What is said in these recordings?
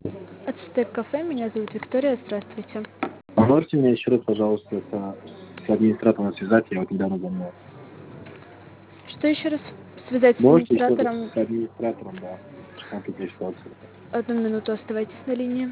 Ацтек кафе, меня зовут Виктория, здравствуйте. А можете меня еще раз, пожалуйста, с администратором связать? Я вот недавно звонил. Что еще раз? Связать с Можете еще раз администратором? с администратором, да. Конкретная ситуация. Одну минуту оставайтесь на линии.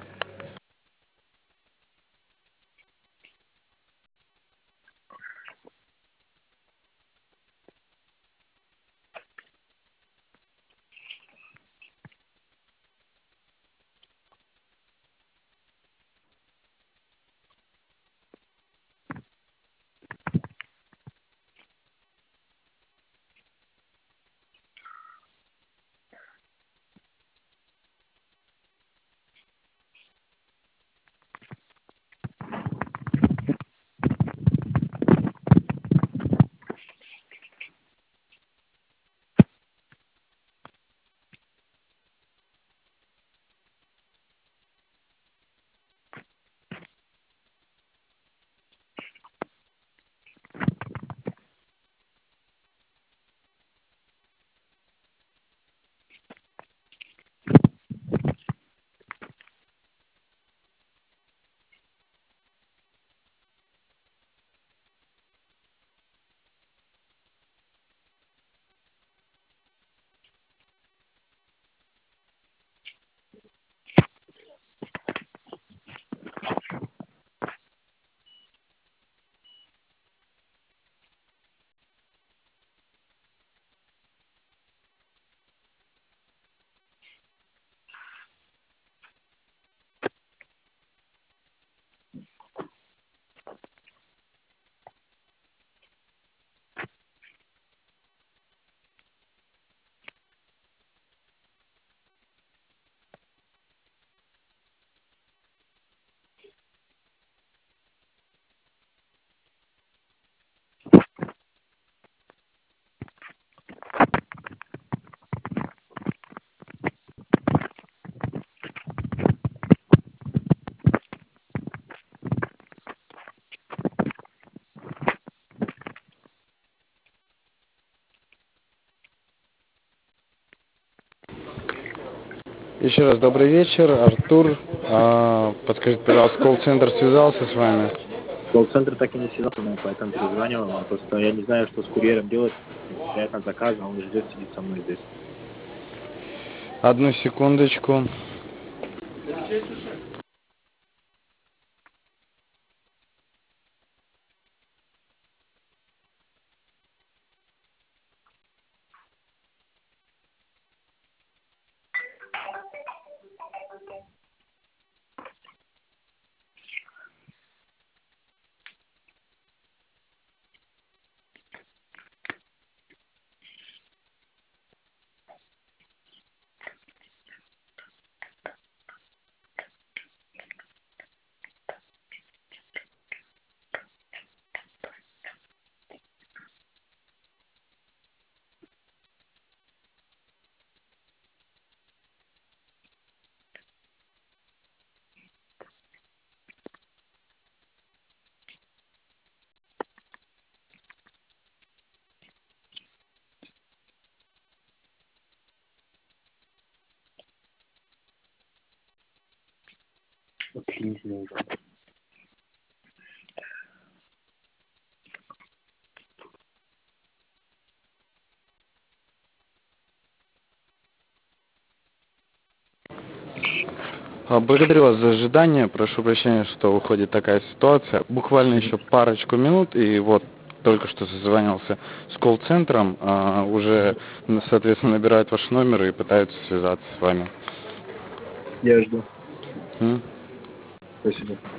Еще раз добрый вечер, Артур. Подскажите, пожалуйста, колл-центр связался с вами? Колл-центр так и не связался, поэтому перезванивал вам. Просто я не знаю, что с курьером делать. Вероятно, заказ, а он ждет, сидит со мной здесь. Одну секундочку. Благодарю вас за ожидание. Прошу прощения, что выходит такая ситуация. Буквально еще парочку минут, и вот только что созвонился с колл-центром. Уже, соответственно, набирают ваш номер и пытаются связаться с вами. Я жду. М? Спасибо.